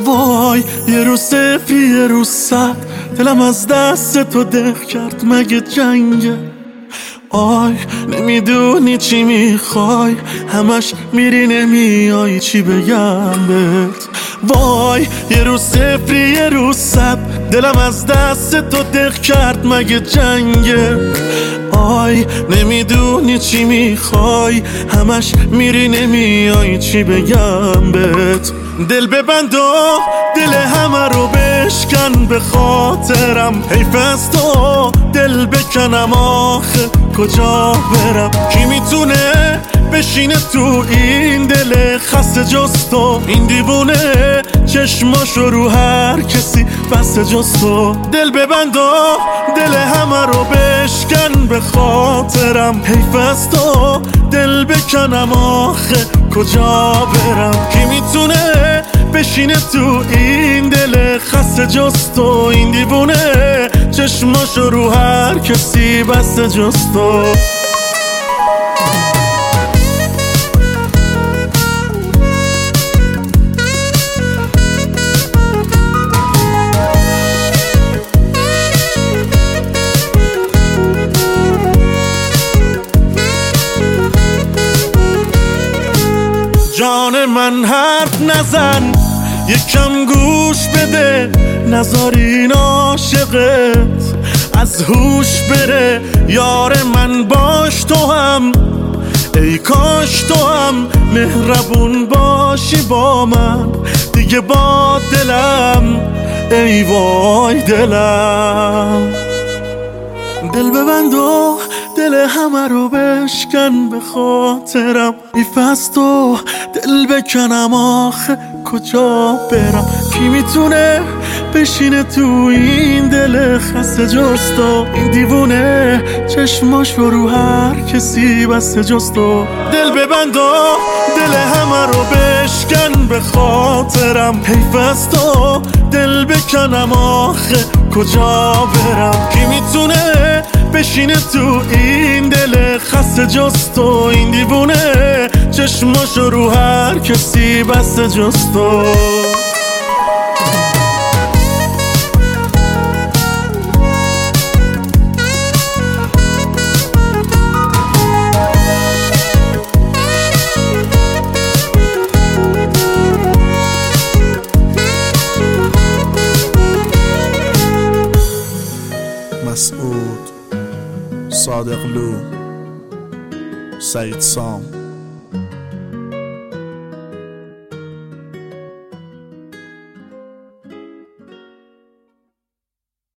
وای یه روز صفر یه روز صد، دلم از دست تو دق کرد مگه جنگه؟ آی نمیدونی چی میخوای، همش میری نمیای، چی بگم بهت؟ وای یه روز صفر یه روز صد، دلم از دست تو دق کرد مگه جنگه؟ آی نمیدونی چی میخوای، همش میری نمیای، چی بگم بهت؟ دل ببند و دل همه رو بشکن، به خاطرم حیف از تو دل بکنم، آخه کجا برم؟ کی میتونه بشینه تو این دل خسته جز تو؟ این دیوونه چشماشو رو هر کسی بسته جز تو. دل ببند و دل همه رو بشکن، به خاطرم حیف از تو دل بکنم، آخه کجا برم؟ کی میتونه بشینه تو این دل خسته جز تو؟ این دیوونه چشماشو رو هر کسی بسته جز تو. جان من حرف نزن، یکم گوش بده، نذار این عاشقت از هوش بره. یار من باش تو هم، ای کاش تو هم مهربون باشی با من دیگه، با دلم ای وای دلم. دل ببند و دل همه رو بشکن، به خاطرم حیف از تو دل بکنم، آخه کجا برم؟ کی میتونه بشینه تو این دل خسته جز تو؟ این دیوونه چشماش رو هر کسی بسته جز تو. دل ببند و دل همه رو بشکن، به خاطرم حیف از تو دل بکنم، آخه کجا برم؟ کی میتونه بشینه تو این دل خسته جز تو؟ این دیوونه چشماشو رو هر کسی بسته جز تو. مسعود، صادق لو، سعید سام.